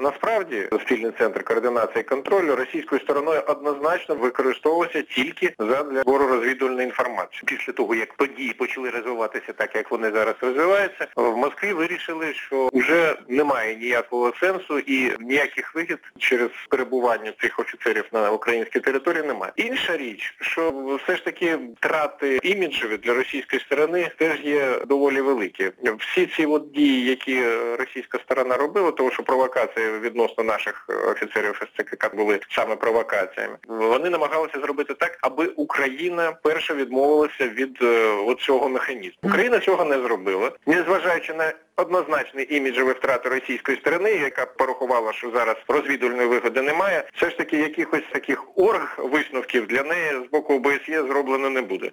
насправді спільний центр координації і контролю російською стороною однозначно використовувався тільки задля збору розвідувальної інформації. Після того, як події почали розвиватися так, як вони зараз розвиваються, в Москві вирішили, що вже немає ніякого сенсу і ніяких вигід через перебування цих офіцерів на українській території немає. Інша річ, що все ж таки втрати іміджеві для російської сторони теж є доволі великі. Всі ці дії, які російська сторона робила, тому що провокації відносно наших офіцерів СЦК були саме провокаціями, вони намагалися зробити так, аби Україна перша відмовилася від цього механізму. Україна цього не зробила, незважаючи на однозначні іміджеві втрати російської сторони, яка порахувала, що зараз розвідувальної вигоди немає, все ж таки якихось таких висновків для неї з боку ОБСЄ зроблено не буде.